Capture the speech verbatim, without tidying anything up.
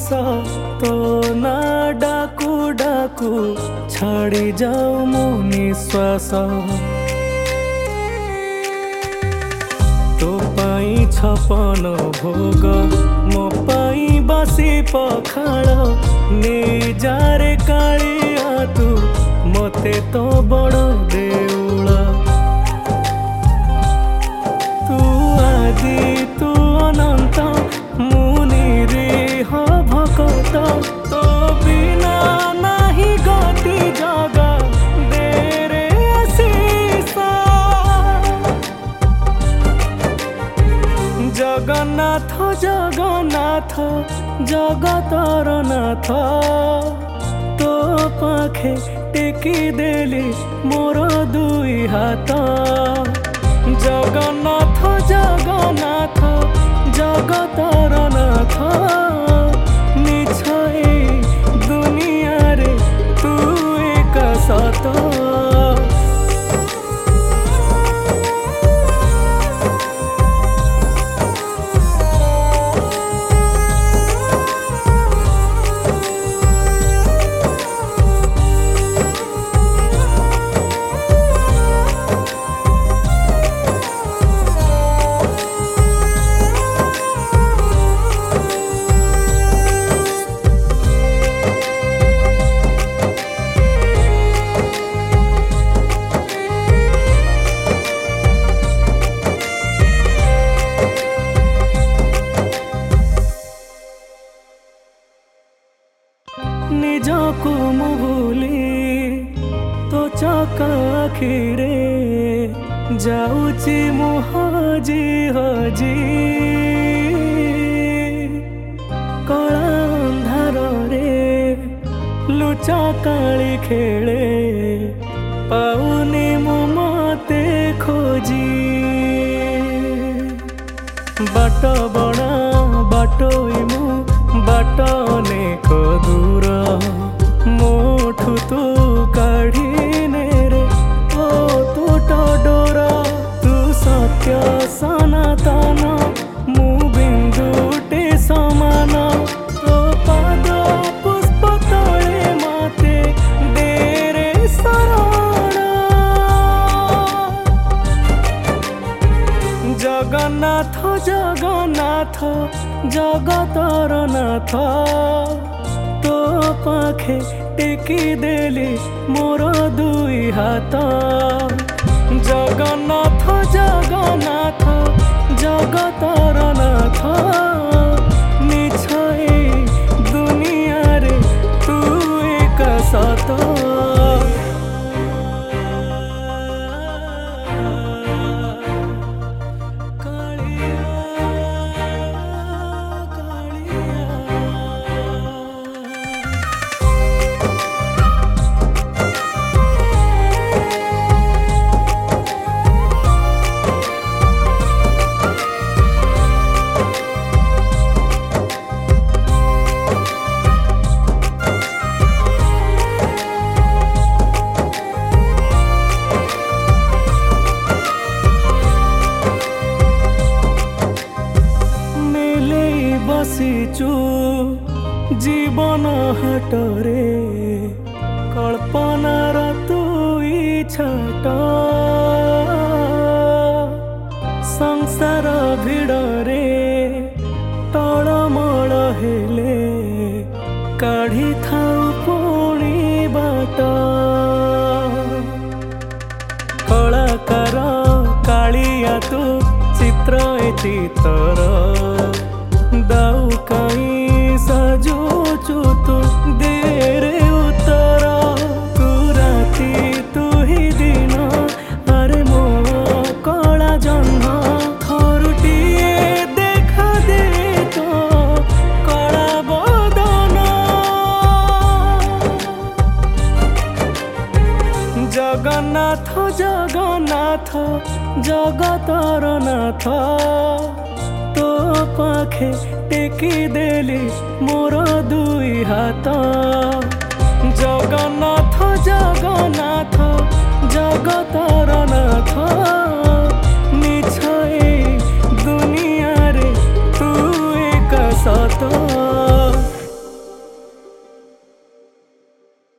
तो ना डाकू डाकू छाड़ी जाऊ मो निश्वास तो पाई छपन भोग मो पाई बासी पखाड़ नहीं जारे कालिया तू मते तो बड़ देउल तू आदि तू अनंत मुनिरीह भकत तो बिना नहीं गति जगा देरे आशीषा जगन्नाथ जगन्नाथ जगतर नाथ तो पाखे टेकी देली मोर दुई हाथ जगन्नाथ जगन्नाथ जगतर नाथ निछई दुनिया रे तू एक सत निजको मु भूली तो चका आखिरे जाऊची मु हजी हजी कला अंधार रे लुचा काली खेले पाऊनी मु मते खोजी बाट बड़ा बाटोई मु बाट अनेक दूर मोठू तू काढ़ी रे ओ तू डोर तू सत्य सनातन मु बिंदुटे समान तो पाद पुष्प तले मते देरे शरण जगन्नाथ जगन्नाथ जगतर नाथ तो पाखे टेकी देली मोर दुई हाथ जगन्नाथ जगन्नाथ जगतर नाथ निछई दुनिया रे तू एक सत बसीचु जीवन हाटरे कल्पनार तुई छाट संसार भिड़रे टळमळ हेले काढ़ी थाउ पुणी बाट कलाकार कालिया तू चित्र ए चितर दाऊ कहीं सजोचु तू देरे उतर तू राती तू ही दिन अरे मो कला जन्म थरुटिए देखा दे तो कला बदन जगन्नाथ जगन्नाथ जगतर नाथ तो पाखे टेकी देली मोर दुई हाथ जगन्नाथ जगन्नाथ